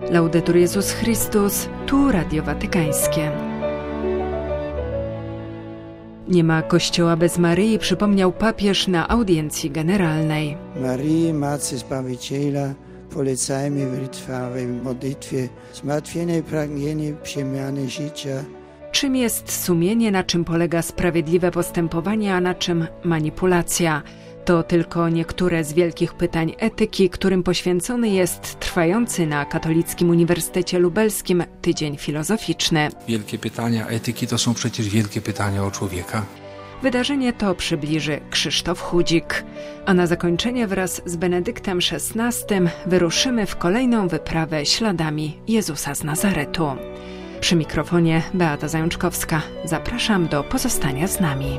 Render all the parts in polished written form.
Laudetur Jezus Chrystus, tu Radio Watykańskie. Nie ma Kościoła bez Maryi, przypomniał papież na audiencji generalnej. Marii, Matce Zbawiciela, polecajmy w wytrwałej modlitwie, zmartwienie pragnienie przemiany życia. Czym jest sumienie, na czym polega sprawiedliwe postępowanie, a na czym manipulacja? To tylko niektóre z wielkich pytań etyki, którym poświęcony jest trwający na Katolickim Uniwersytecie Lubelskim Tydzień Filozoficzny. Wielkie pytania etyki to są przecież wielkie pytania o człowieka. Wydarzenie to przybliży Krzysztof Chudzik. A na zakończenie wraz z Benedyktem XVI wyruszymy w kolejną wyprawę śladami Jezusa z Nazaretu. Przy mikrofonie Beata Zajączkowska. Zapraszam do pozostania z nami.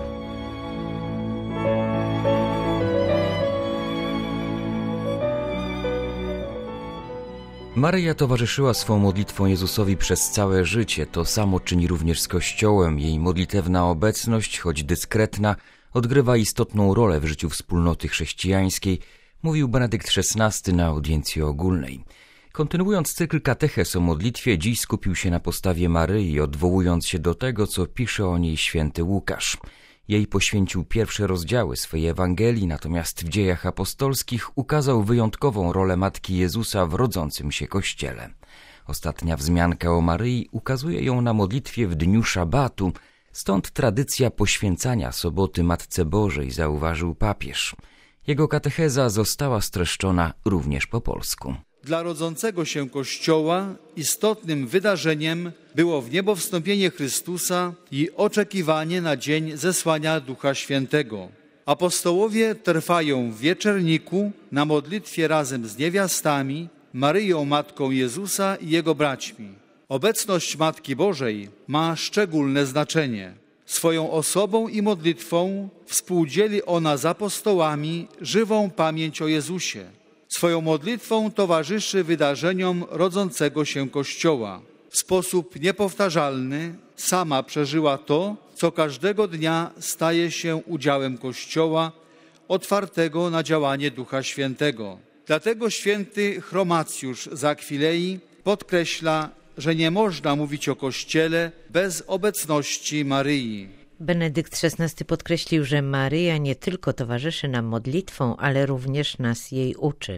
Maryja towarzyszyła swą modlitwą Jezusowi przez całe życie. To samo czyni również z Kościołem. Jej modlitewna obecność, choć dyskretna, odgrywa istotną rolę w życiu wspólnoty chrześcijańskiej, mówił Benedykt XVI na audiencji ogólnej. Kontynuując cykl katechez o modlitwie, dziś skupił się na postawie Maryi, odwołując się do tego, co pisze o niej święty Łukasz. Jej poświęcił pierwsze rozdziały swojej Ewangelii, natomiast w Dziejach Apostolskich ukazał wyjątkową rolę Matki Jezusa w rodzącym się Kościele. Ostatnia wzmianka o Maryi ukazuje ją na modlitwie w dniu szabatu, stąd tradycja poświęcania soboty Matce Bożej, zauważył papież. Jego katecheza została streszczona również po polsku. Dla rodzącego się Kościoła istotnym wydarzeniem było wniebowstąpienie Chrystusa i oczekiwanie na dzień zesłania Ducha Świętego. Apostołowie trwają w wieczerniku na modlitwie razem z niewiastami, Maryją Matką Jezusa i Jego braćmi. Obecność Matki Bożej ma szczególne znaczenie. Swoją osobą i modlitwą współdzieli ona z apostołami żywą pamięć o Jezusie. Swoją modlitwą towarzyszy wydarzeniom rodzącego się Kościoła. W sposób niepowtarzalny sama przeżyła to, co każdego dnia staje się udziałem Kościoła, otwartego na działanie Ducha Świętego. Dlatego święty Chromacjusz z Akwilei podkreśla, że nie można mówić o Kościele bez obecności Maryi. Benedykt XVI podkreślił, że Maryja nie tylko towarzyszy nam modlitwą, ale również nas jej uczy.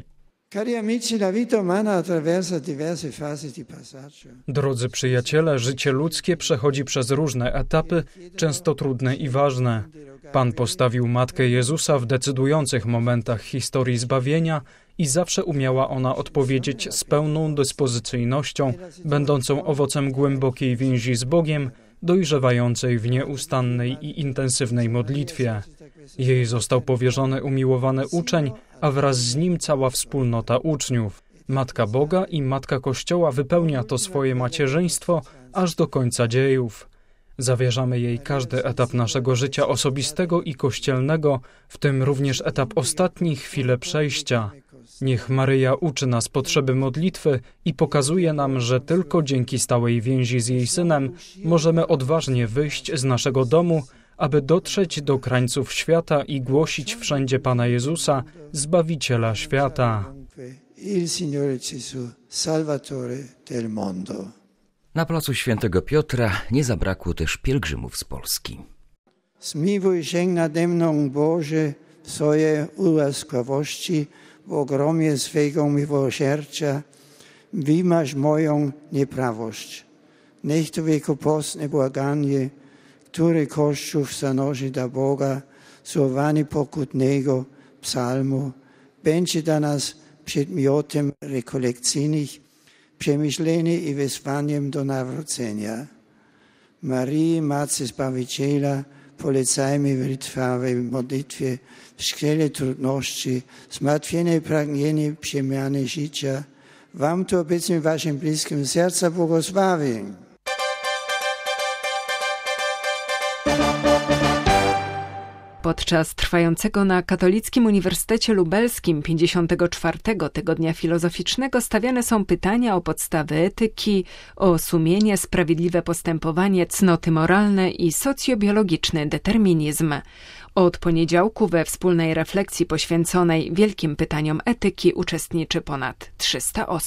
Drodzy przyjaciele, życie ludzkie przechodzi przez różne etapy, często trudne i ważne. Pan postawił Matkę Jezusa w decydujących momentach historii zbawienia i zawsze umiała ona odpowiedzieć z pełną dyspozycyjnością, będącą owocem głębokiej więzi z Bogiem, dojrzewającej w nieustannej i intensywnej modlitwie. Jej został powierzony umiłowany uczeń, a wraz z nim cała wspólnota uczniów. Matka Boga i Matka Kościoła wypełnia to swoje macierzyństwo aż do końca dziejów. Zawierzamy jej każdy etap naszego życia osobistego i kościelnego, w tym również etap ostatni, chwilę przejścia. Niech Maryja uczy nas potrzeby modlitwy i pokazuje nam, że tylko dzięki stałej więzi z jej Synem możemy odważnie wyjść z naszego domu, aby dotrzeć do krańców świata i głosić wszędzie Pana Jezusa, Zbawiciela świata. Na placu Świętego Piotra nie zabrakło też pielgrzymów z Polski. Zmiłuj się nade mną, Boże, w swojej łaskawości, w ogromie swego miłosierdzia, wymaż moją nieprawość. Niech to wiekopostne błaganie, które Kościół zanosi do Boga, słowami pokutnego psalmu, będzie dla nas przedmiotem rekolekcyjnych przemyśleń i wezwaniem do nawrócenia. Marii, Matce Zbawiciela, polecajmy w wytrwałej modlitwie w szkole trudności, zmartwienie pragnienie przemiany życia. Wam to obecnie w waszym bliskim serca błogosławię. Podczas trwającego na Katolickim Uniwersytecie Lubelskim 54. Tygodnia Filozoficznego stawiane są pytania o podstawy etyki, o sumienie, sprawiedliwe postępowanie, cnoty moralne i socjobiologiczny determinizm. Od poniedziałku we wspólnej refleksji poświęconej wielkim pytaniom etyki uczestniczy ponad 300 osób.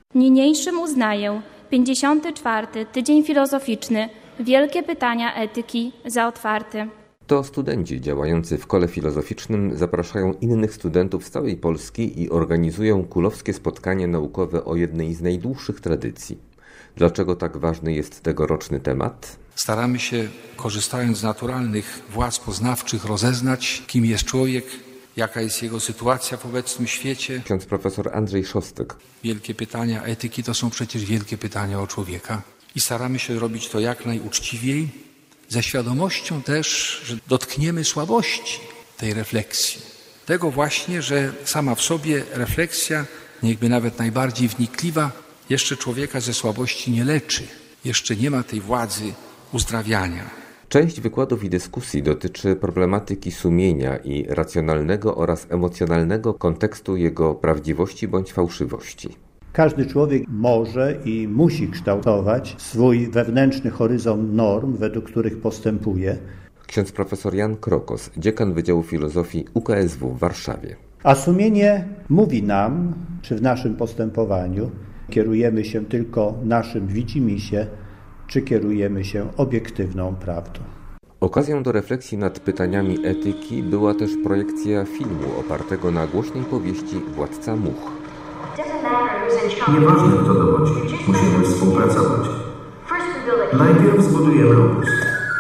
Niniejszym uznaję 54. Tydzień Filozoficzny Wielkie Pytania Etyki za otwarty. To studenci działający w Kole Filozoficznym zapraszają innych studentów z całej Polski i organizują kulowskie spotkanie naukowe o jednej z najdłuższych tradycji. Dlaczego tak ważny jest tegoroczny temat? Staramy się, korzystając z naturalnych władz poznawczych, rozeznać, kim jest człowiek, jaka jest jego sytuacja w obecnym świecie. Ksiądz profesor Andrzej Szostek. Wielkie pytania etyki to są przecież wielkie pytania o człowieka. I staramy się robić to jak najuczciwiej, ze świadomością też, że dotkniemy słabości tej refleksji. Tego właśnie, że sama w sobie refleksja, niechby nawet najbardziej wnikliwa, jeszcze człowieka ze słabości nie leczy. Jeszcze nie ma tej władzy uzdrawiania. Część wykładów i dyskusji dotyczy problematyki sumienia i racjonalnego oraz emocjonalnego kontekstu jego prawdziwości bądź fałszywości. Każdy człowiek może i musi kształtować swój wewnętrzny horyzont norm, według których postępuje. Ksiądz profesor Jan Krokos, dziekan Wydziału Filozofii UKSW w Warszawie. A sumienie mówi nam, czy w naszym postępowaniu kierujemy się tylko naszym widzimisię, czy kierujemy się obiektywną prawdą. Okazją do refleksji nad pytaniami etyki była też projekcja filmu opartego na głośnej powieści Władca Much. Nieważne kto dowodzi, musimy współpracować. Najpierw zbudujemy obóz.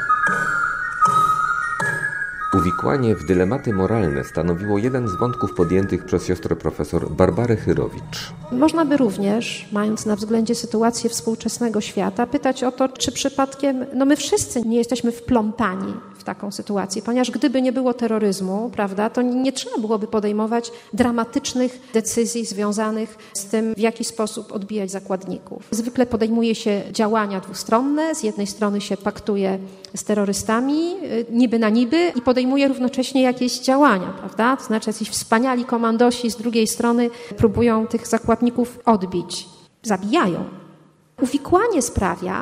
Uwikłanie w dylematy moralne stanowiło jeden z wątków podjętych przez siostrę profesor Barbarę Chyrowicz. Można by również, mając na względzie sytuację współczesnego świata, pytać o to, czy przypadkiem my wszyscy nie jesteśmy wplątani w taką sytuację, ponieważ gdyby nie było terroryzmu, prawda, to nie trzeba byłoby podejmować dramatycznych decyzji związanych z tym, w jaki sposób odbijać zakładników. Zwykle podejmuje się działania dwustronne, z jednej strony się paktuje z terrorystami, niby na niby, i podejmuje równocześnie jakieś działania, prawda? To znaczy jacyś wspaniali komandosi z drugiej strony próbują tych zakładników odbić. Zabijają. Uwikłanie sprawia,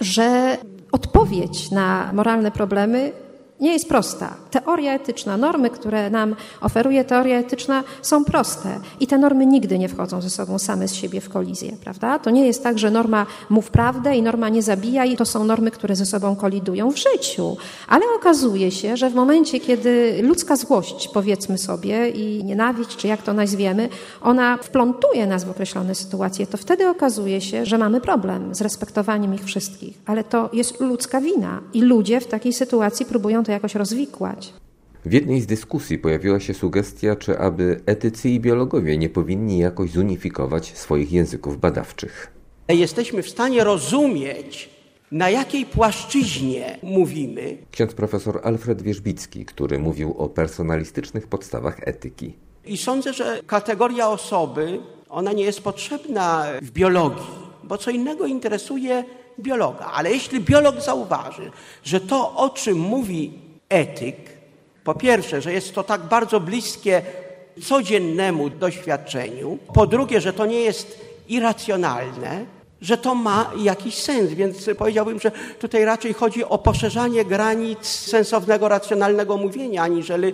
że odpowiedź na moralne problemy nie jest prosta. Teoria etyczna, normy, które nam oferuje teoria etyczna, są proste i te normy nigdy nie wchodzą ze sobą same z siebie w kolizję, prawda? To nie jest tak, że norma mów prawdę i norma nie zabijaj, to są normy, które ze sobą kolidują w życiu. Ale okazuje się, że w momencie, kiedy ludzka złość, powiedzmy sobie, i nienawiść, czy jak to nazwiemy, ona wplątuje nas w określone sytuacje, to wtedy okazuje się, że mamy problem z respektowaniem ich wszystkich. Ale to jest ludzka wina i ludzie w takiej sytuacji próbują to jakoś rozwikłać. W jednej z dyskusji pojawiła się sugestia, czy aby etycy i biologowie nie powinni jakoś zunifikować swoich języków badawczych. Jesteśmy w stanie rozumieć, na jakiej płaszczyźnie mówimy. Ksiądz profesor Alfred Wierzbicki, który mówił o personalistycznych podstawach etyki. I sądzę, że kategoria osoby, ona nie jest potrzebna w biologii, bo co innego interesuje biologa. Ale jeśli biolog zauważy, że to, o czym mówi etyk, po pierwsze, że jest to tak bardzo bliskie codziennemu doświadczeniu, po drugie, że to nie jest irracjonalne, że to ma jakiś sens, więc powiedziałbym, że tutaj raczej chodzi o poszerzanie granic sensownego, racjonalnego mówienia, aniżeli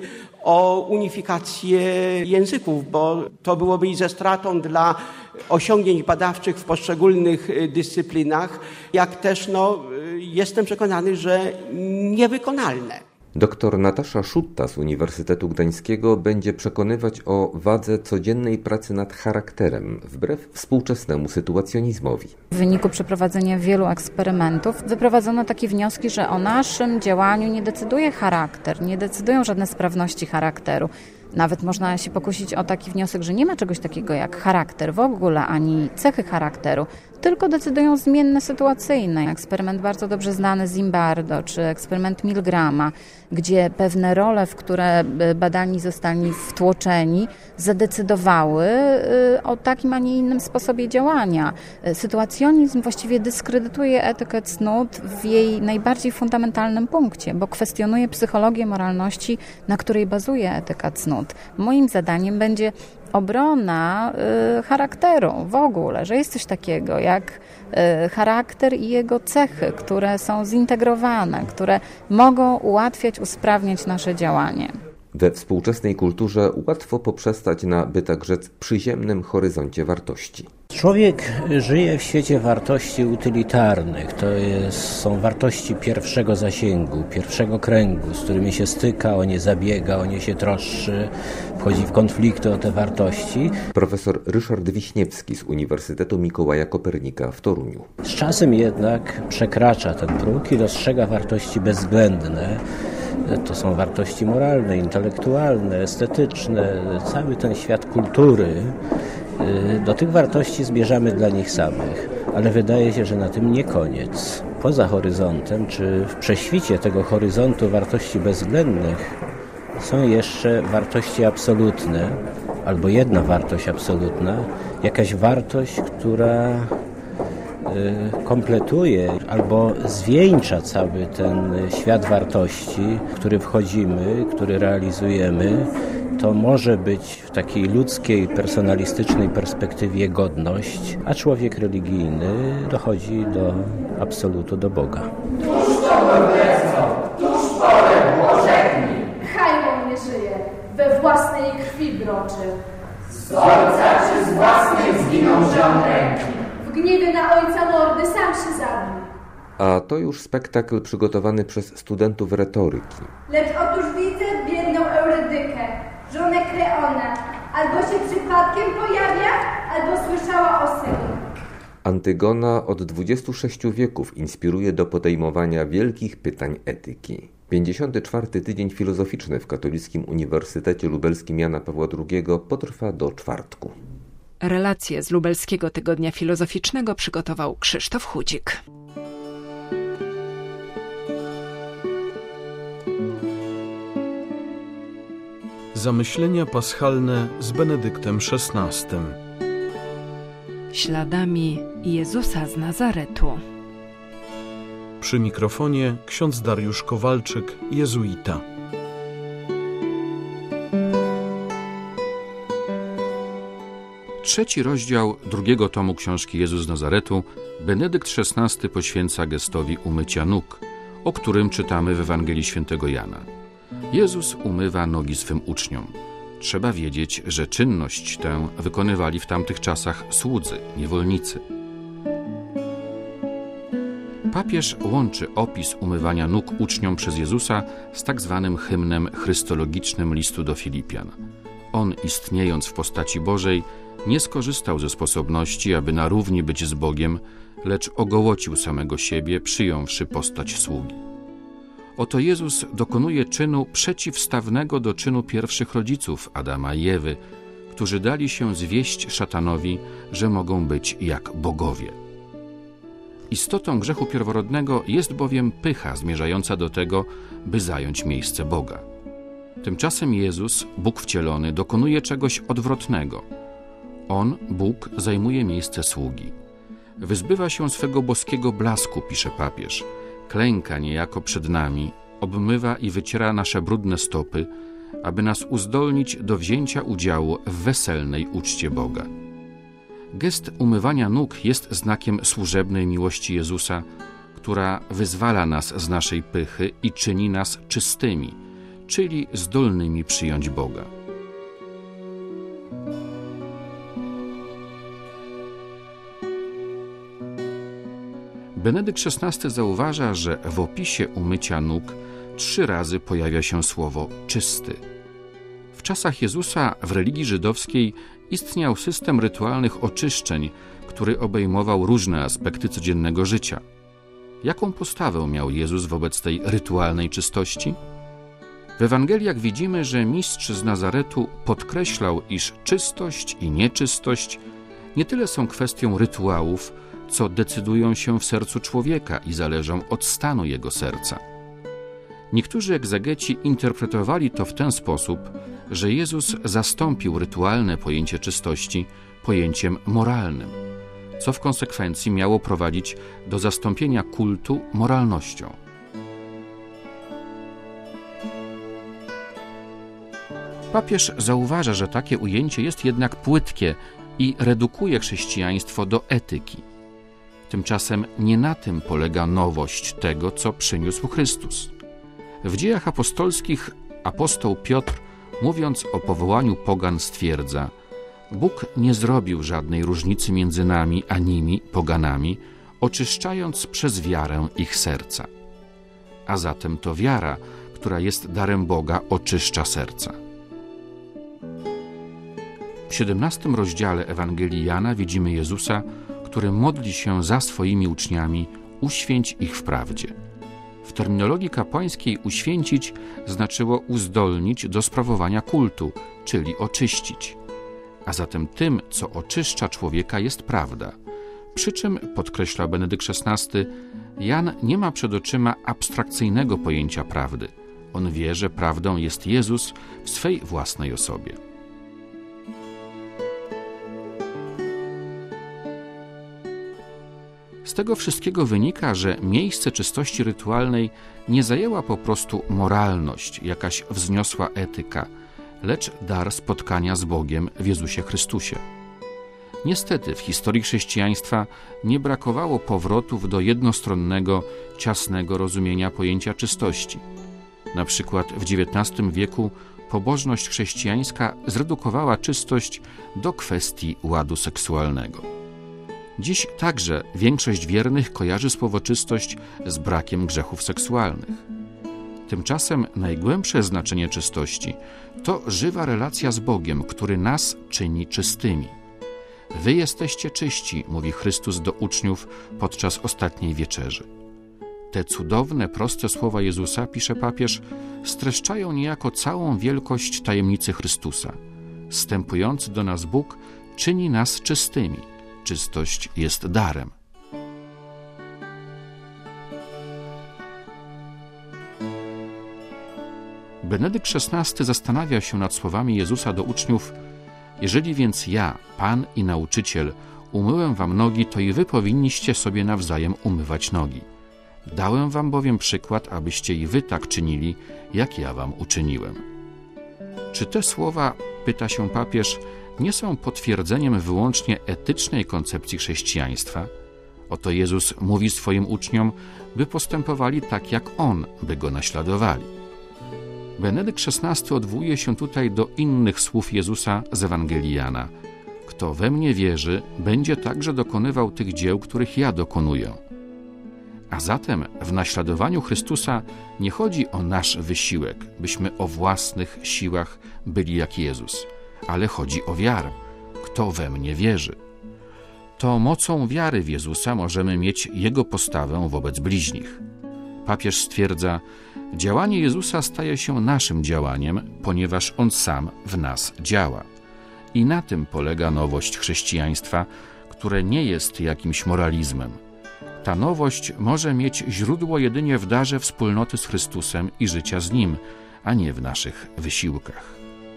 o unifikację języków, bo to byłoby i ze stratą dla osiągnięć badawczych w poszczególnych dyscyplinach, jak też jestem przekonany, że niewykonalne. Doktor Natasza Szutta z Uniwersytetu Gdańskiego będzie przekonywać o wadze codziennej pracy nad charakterem, wbrew współczesnemu sytuacjonizmowi. W wyniku przeprowadzenia wielu eksperymentów wyprowadzono takie wnioski, że o naszym działaniu nie decyduje charakter, nie decydują żadne sprawności charakteru. Nawet można się pokusić o taki wniosek, że nie ma czegoś takiego jak charakter w ogóle, ani cechy charakteru, tylko decydują zmienne sytuacyjne. Eksperyment bardzo dobrze znany Zimbardo, czy eksperyment Milgrama, gdzie pewne role, w które badani zostali wtłoczeni, zadecydowały o takim, a nie innym sposobie działania. Sytuacjonizm właściwie dyskredytuje etykę cnót w jej najbardziej fundamentalnym punkcie, bo kwestionuje psychologię moralności, na której bazuje etyka cnót. Moim zadaniem będzie obrona charakteru w ogóle, że jest coś takiego jak charakter i jego cechy, które są zintegrowane, które mogą ułatwiać, usprawniać nasze działanie. We współczesnej kulturze łatwo poprzestać na, by tak rzec, przyziemnym horyzoncie wartości. Człowiek żyje w świecie wartości utylitarnych. To są wartości pierwszego zasięgu, pierwszego kręgu, z którymi się styka, o nie zabiega, o nie się troszczy, wchodzi w konflikty o te wartości. Profesor Ryszard Wiśniewski z Uniwersytetu Mikołaja Kopernika w Toruniu. Z czasem jednak przekracza ten próg i dostrzega wartości bezwzględne. To są wartości moralne, intelektualne, estetyczne, cały ten świat kultury. Do tych wartości zmierzamy dla nich samych, ale wydaje się, że na tym nie koniec. Poza horyzontem, czy w prześwicie tego horyzontu wartości bezwzględnych są jeszcze wartości absolutne, albo jedna wartość absolutna, jakaś wartość, która kompletuje albo zwieńcza cały ten świat wartości, w który wchodzimy, który realizujemy. To może być w takiej ludzkiej, personalistycznej perspektywie godność, a człowiek religijny dochodzi do absolutu, do Boga. Tuż to morderstwo, tuż poległ, orzeknij. Hajło nie żyje, we własnej krwi broczy. Z ojca czy z własnej zginął rząd ręki. W gniewie na ojca mordy sam się zabił. A to już spektakl przygotowany przez studentów retoryki. Lecz otóż widzę biedną Eurydykę, żonę Kreona. Albo się przypadkiem pojawia, albo słyszała o synu. Antygona od 26 wieków inspiruje do podejmowania wielkich pytań etyki. 54. tydzień filozoficzny w Katolickim Uniwersytecie Lubelskim Jana Pawła II potrwa do czwartku. Relacje z Lubelskiego Tygodnia Filozoficznego przygotował Krzysztof Chudzik. Zamyślenia paschalne z Benedyktem XVI. Śladami Jezusa z Nazaretu. Przy mikrofonie ksiądz Dariusz Kowalczyk, jezuita. Trzeci rozdział drugiego tomu książki Jezus z Nazaretu Benedykt XVI poświęca gestowi umycia nóg, o którym czytamy w Ewangelii Świętego Jana. Jezus umywa nogi swym uczniom. Trzeba wiedzieć, że czynność tę wykonywali w tamtych czasach słudzy, niewolnicy. Papież łączy opis umywania nóg uczniom przez Jezusa z tak zwanym hymnem chrystologicznym listu do Filipian. On, istniejąc w postaci Bożej, nie skorzystał ze sposobności, aby na równi być z Bogiem, lecz ogołocił samego siebie, przyjąwszy postać sługi. Oto Jezus dokonuje czynu przeciwstawnego do czynu pierwszych rodziców Adama i Ewy, którzy dali się zwieść szatanowi, że mogą być jak bogowie. Istotą grzechu pierworodnego jest bowiem pycha zmierzająca do tego, by zająć miejsce Boga. Tymczasem Jezus, Bóg wcielony, dokonuje czegoś odwrotnego. On, Bóg, zajmuje miejsce sługi. Wyzbywa się swego boskiego blasku, pisze papież. Klęka niejako przed nami, obmywa i wyciera nasze brudne stopy, aby nas uzdolnić do wzięcia udziału w weselnej uczcie Boga. Gest umywania nóg jest znakiem służebnej miłości Jezusa, która wyzwala nas z naszej pychy i czyni nas czystymi, czyli zdolnymi przyjąć Boga. Benedykt XVI zauważa, że w opisie umycia nóg 3 razy pojawia się słowo czysty. W czasach Jezusa w religii żydowskiej istniał system rytualnych oczyszczeń, który obejmował różne aspekty codziennego życia. Jaką postawę miał Jezus wobec tej rytualnej czystości? W Ewangeliach widzimy, że mistrz z Nazaretu podkreślał, iż czystość i nieczystość nie tyle są kwestią rytuałów, co decydują się w sercu człowieka i zależą od stanu jego serca. Niektórzy egzegeci interpretowali to w ten sposób, że Jezus zastąpił rytualne pojęcie czystości pojęciem moralnym, co w konsekwencji miało prowadzić do zastąpienia kultu moralnością. Papież zauważa, że takie ujęcie jest jednak płytkie i redukuje chrześcijaństwo do etyki. Tymczasem nie na tym polega nowość tego, co przyniósł Chrystus. W Dziejach Apostolskich apostoł Piotr, mówiąc o powołaniu pogan, stwierdza: Bóg nie zrobił żadnej różnicy między nami a nimi, poganami, oczyszczając przez wiarę ich serca. A zatem to wiara, która jest darem Boga, oczyszcza serca. W 17 rozdziale Ewangelii Jana widzimy Jezusa, który modli się za swoimi uczniami: uświęć ich w prawdzie. W terminologii kapłańskiej uświęcić znaczyło uzdolnić do sprawowania kultu, czyli oczyścić. A zatem tym, co oczyszcza człowieka, jest prawda. Przy czym, podkreśla Benedykt XVI, Jan nie ma przed oczyma abstrakcyjnego pojęcia prawdy. On wie, że prawdą jest Jezus w swej własnej osobie. Z tego wszystkiego wynika, że miejsce czystości rytualnej nie zajęła po prostu moralność, jakaś wzniosła etyka, lecz dar spotkania z Bogiem w Jezusie Chrystusie. Niestety w historii chrześcijaństwa nie brakowało powrotów do jednostronnego, ciasnego rozumienia pojęcia czystości. Na przykład w XIX wieku pobożność chrześcijańska zredukowała czystość do kwestii ładu seksualnego. Dziś także większość wiernych kojarzy słowo czystość z brakiem grzechów seksualnych. Tymczasem najgłębsze znaczenie czystości to żywa relacja z Bogiem, który nas czyni czystymi. Wy jesteście czyści, mówi Chrystus do uczniów podczas ostatniej wieczerzy. Te cudowne, proste słowa Jezusa, pisze papież, streszczają niejako całą wielkość tajemnicy Chrystusa. Zstępujący do nas Bóg czyni nas czystymi. Czystość jest darem. Benedykt XVI zastanawia się nad słowami Jezusa do uczniów: jeżeli więc ja, Pan i Nauczyciel, umyłem wam nogi, to i wy powinniście sobie nawzajem umywać nogi. Dałem wam bowiem przykład, abyście i wy tak czynili, jak ja wam uczyniłem. Czy te słowa, pyta się papież, nie są potwierdzeniem wyłącznie etycznej koncepcji chrześcijaństwa? Oto Jezus mówi swoim uczniom, by postępowali tak jak On, by Go naśladowali. Benedykt XVI odwołuje się tutaj do innych słów Jezusa z Ewangelii Jana. Kto we mnie wierzy, będzie także dokonywał tych dzieł, których ja dokonuję. A zatem w naśladowaniu Chrystusa nie chodzi o nasz wysiłek, byśmy o własnych siłach byli jak Jezus, ale chodzi o wiarę. Kto we mnie wierzy? To mocą wiary w Jezusa możemy mieć Jego postawę wobec bliźnich. Papież stwierdza, działanie Jezusa staje się naszym działaniem, ponieważ On sam w nas działa. I na tym polega nowość chrześcijaństwa, które nie jest jakimś moralizmem. Ta nowość może mieć źródło jedynie w darze wspólnoty z Chrystusem i życia z Nim, a nie w naszych wysiłkach.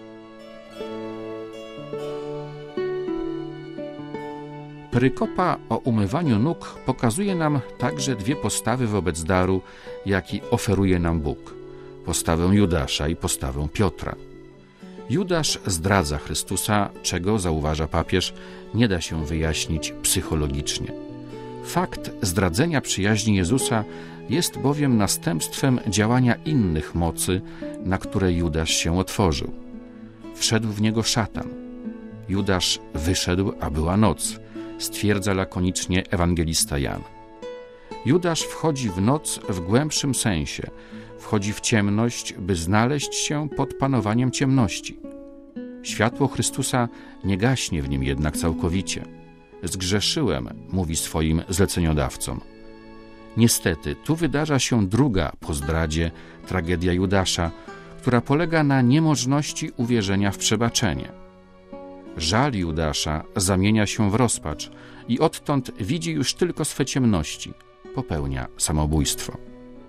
Perykopa o umywaniu nóg pokazuje nam także dwie postawy wobec daru, jaki oferuje nam Bóg. Postawę Judasza i postawę Piotra. Judasz zdradza Chrystusa, czego, zauważa papież, nie da się wyjaśnić psychologicznie. Fakt zdradzenia przyjaźni Jezusa jest bowiem następstwem działania innych mocy, na które Judasz się otworzył. Wszedł w niego szatan. Judasz wyszedł, a była noc, stwierdza lakonicznie ewangelista Jan. Judasz wchodzi w noc w głębszym sensie, wchodzi w ciemność, by znaleźć się pod panowaniem ciemności. Światło Chrystusa nie gaśnie w nim jednak całkowicie. Zgrzeszyłem, mówi swoim zleceniodawcom. Niestety, tu wydarza się druga po zdradzie tragedia Judasza, która polega na niemożności uwierzenia w przebaczenie. Żal Judasza zamienia się w rozpacz i odtąd widzi już tylko swe ciemności. Popełnia samobójstwo.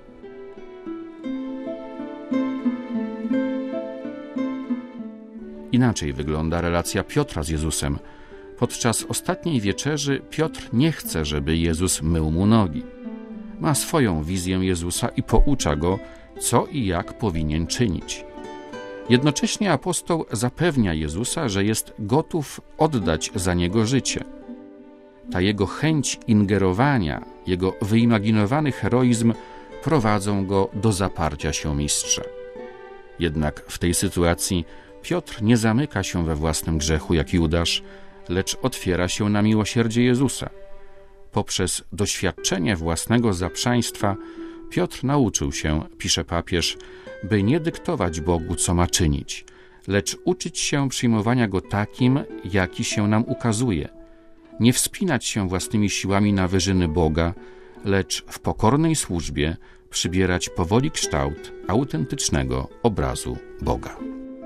Inaczej wygląda relacja Piotra z Jezusem. Podczas ostatniej wieczerzy Piotr nie chce, żeby Jezus mył mu nogi. Ma swoją wizję Jezusa i poucza go, co i jak powinien czynić. Jednocześnie apostoł zapewnia Jezusa, że jest gotów oddać za niego życie. Ta jego chęć ingerowania, jego wyimaginowany heroizm prowadzą go do zaparcia się mistrza. Jednak w tej sytuacji Piotr nie zamyka się we własnym grzechu jak Judasz, lecz otwiera się na miłosierdzie Jezusa. Poprzez doświadczenie własnego zaprzaństwa Piotr nauczył się, pisze papież, by nie dyktować Bogu, co ma czynić, lecz uczyć się przyjmowania Go takim, jaki się nam ukazuje. Nie wspinać się własnymi siłami na wyżyny Boga, lecz w pokornej służbie przybierać powoli kształt autentycznego obrazu Boga.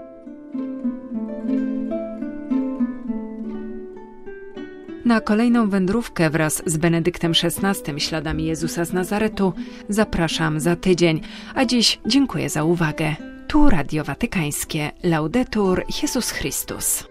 Na kolejną wędrówkę wraz z Benedyktem XVI śladami Jezusa z Nazaretu zapraszam za tydzień, a dziś dziękuję za uwagę. Tu Radio Watykańskie. Laudetur Jezus Chrystus.